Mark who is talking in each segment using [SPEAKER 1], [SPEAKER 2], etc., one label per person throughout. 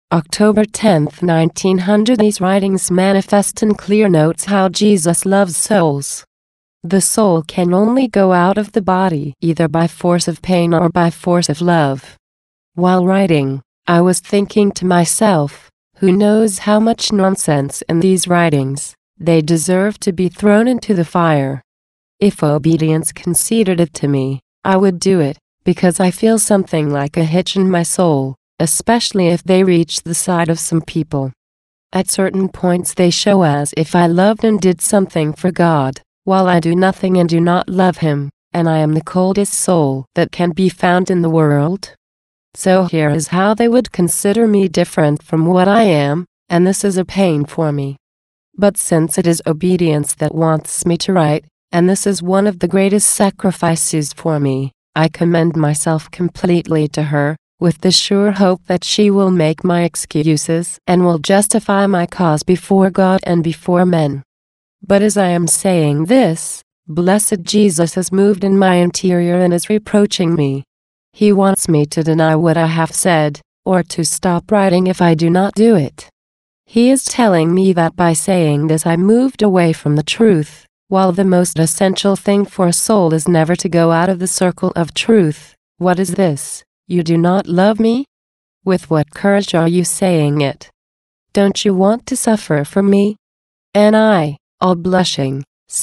[SPEAKER 1] October 10, 1900. These writings manifest in clear notes how Jesus loves souls. The soul can only go out of the body either by force of pain or by force of love. While writing, I was thinking to myself, who knows how much nonsense in these writings, they deserve to be thrown into the fire. If obedience conceded it to me, I would do it, because I feel something like a hitch in my soul, especially if they reach the side of some people. At certain points they show as if I loved and did something for God, while I do nothing and do not love Him, and I am the coldest soul that can be found in the world. So here is how they would consider me different from what I am, and this is a pain for me. But since it is obedience that wants me to write, and this is one of the greatest sacrifices for me, I commend myself completely to her, with the sure hope that she will make my excuses and will justify my cause before God and before men. But as I am saying this, blessed Jesus has moved in my interior and is reproaching me. He wants me to deny what I have said, or to stop writing if I do not do it. He is telling me that by saying this I moved away from the truth, while the most essential thing for a soul is never to go out of the circle of truth. What is this? You do not love me? With what courage are you saying it? Don't you want to suffer for me? And I, all blushing,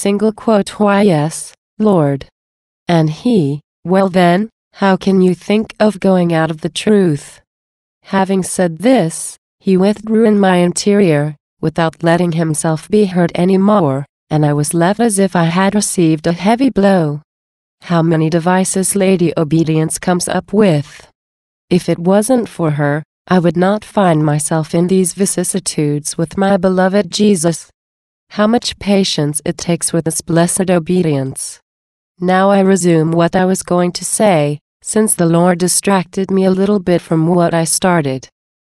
[SPEAKER 1] why yes, Lord. And he, well then, how can you think of going out of the truth? Having said this, he withdrew in my interior, without letting himself be heard any more, and I was left as if I had received a heavy blow. How many devices Lady Obedience comes up with! If it wasn't for her, I would not find myself in these vicissitudes with my beloved Jesus. How much patience it takes with this blessed obedience! Now I resume what I was going to say, since the Lord distracted me a little bit from what I started.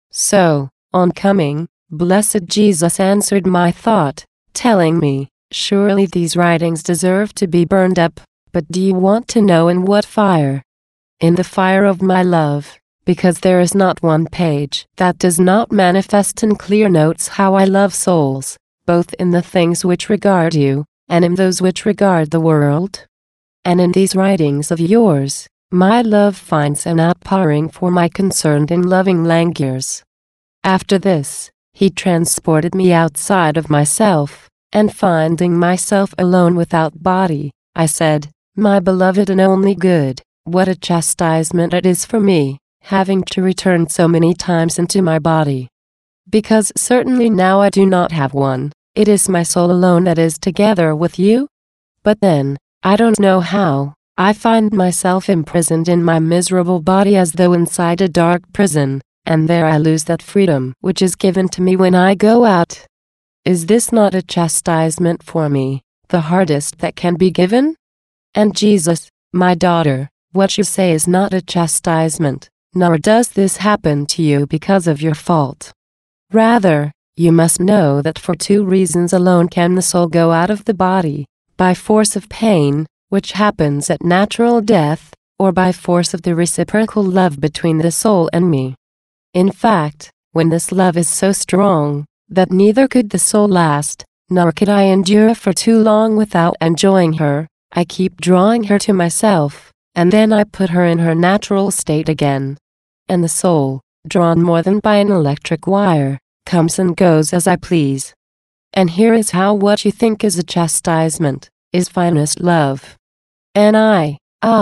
[SPEAKER 1] So, on coming, blessed Jesus answered my thought, telling me, surely these writings deserve to be burned up. But do you want to know in what fire? In the fire of my love, because there is not one page that does not manifest in clear notes how I love souls, both in the things which regard you, and in those which regard the world. And in these writings of yours, my love finds an outpouring for my concerned and loving languors. After this, he transported me outside of myself, and finding myself alone without body, I said, my beloved and only good, what a chastisement it is for me, having to return so many times into my body. Because certainly now I do not have one, it is my soul alone that is together with you. But then, I don't know how, I find myself imprisoned in my miserable body as though inside a dark prison, and there I lose that freedom which is given to me when I go out. Is this not a chastisement for me, the hardest that can be given? And Jesus, my daughter, what you say is not a chastisement, nor does this happen to you because of your fault. Rather, you must know that for two reasons alone can the soul go out of the body, by force of pain, which happens at natural death, or by force of the reciprocal love between the soul and me. In fact, when this love is so strong, that neither could the soul last, nor could I endure for too long without enjoying her, I keep drawing her to myself, and then I put her in her natural state again. And the soul, drawn more than by an electric wire, comes and goes as I please. And here is how what you think is a chastisement, is finest love. And I,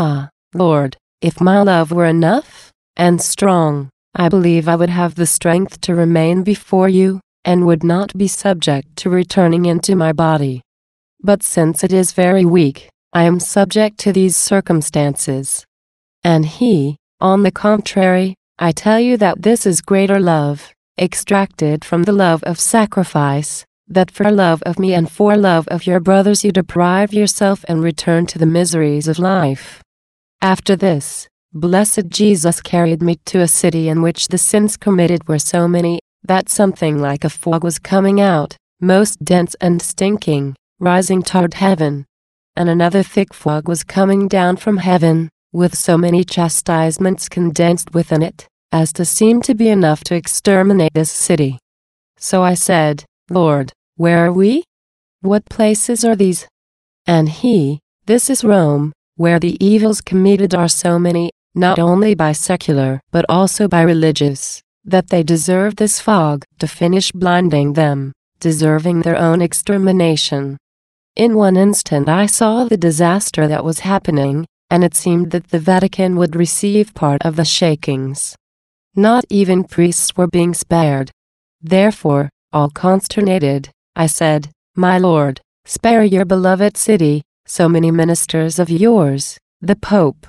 [SPEAKER 1] Lord, if my love were enough, and strong, I believe I would have the strength to remain before you, and would not be subject to returning into my body. But since it is very weak, I am subject to these circumstances. And he, on the contrary, I tell you that this is greater love, extracted from the love of sacrifice, that for love of me and for love of your brothers you deprive yourself and return to the miseries of life. After this, blessed Jesus carried me to a city in which the sins committed were so many, that something like a fog was coming out, most dense and stinking, rising toward heaven. And another thick fog was coming down from heaven, with so many chastisements condensed within it, as to seem to be enough to exterminate this city. So I said, Lord, where are we? What places are these? And he, this is Rome, where the evils committed are so many, not only by secular but also by religious, that they deserve this fog to finish blinding them, deserving their own extermination. In one instant I saw the disaster that was happening, and it seemed that the Vatican would receive part of the shakings. Not even priests were being spared. Therefore, all consternated, I said, My Lord, spare your beloved city, so many ministers of yours, the Pope.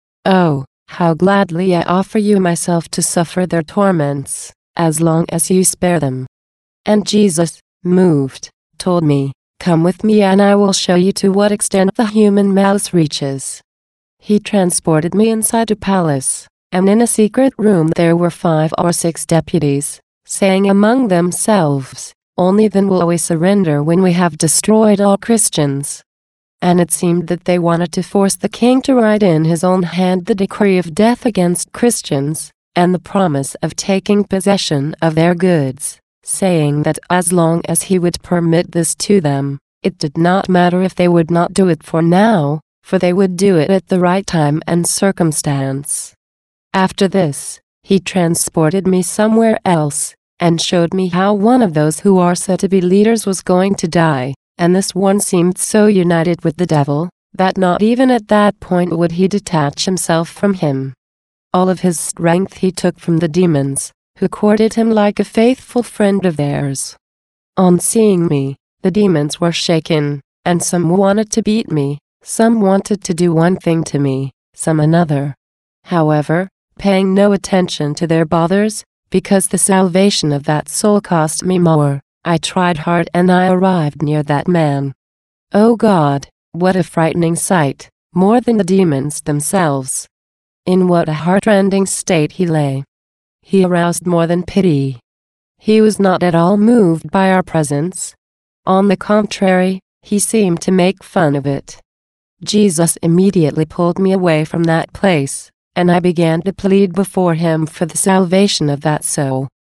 [SPEAKER 1] Oh, how gladly I offer you myself to suffer their torments, as long as you spare them. And Jesus, moved, told me, Come with me and I will show you to what extent the human malice reaches. He transported me inside a palace, and in a secret room there were 5 or 6 deputies, saying among themselves, Only then will we surrender when we have destroyed all Christians. And it seemed that they wanted to force the king to write in his own hand the decree of death against Christians, and the promise of taking possession of their goods, saying that as long as he would permit this to them, it did not matter if they would not do it for now, for they would do it at the right time and circumstance. After this, he transported me somewhere else, and showed me how one of those who are said to be leaders was going to die. And this one seemed so united with the devil, that not even at that point would he detach himself from him. All of his strength he took from the demons, who courted him like a faithful friend of theirs. On seeing me, the demons were shaken, and some wanted to beat me, some wanted to do one thing to me, some another. However, paying no attention to their bothers, because the salvation of that soul cost me more, I tried hard and I arrived near that man. Oh God, what a frightening sight, more than the demons themselves. In what a heart-rending state he lay. He aroused more than pity. He was not at all moved by our presence. On the contrary, he seemed to make fun of it. Jesus immediately pulled me away from that place, and I began to plead before him for the salvation of that soul,